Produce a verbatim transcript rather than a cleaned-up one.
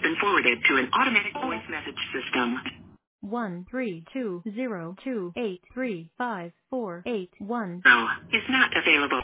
been forwarded to an automatic voice message system. one three two zero two eight three five four eight one Oh, is not available.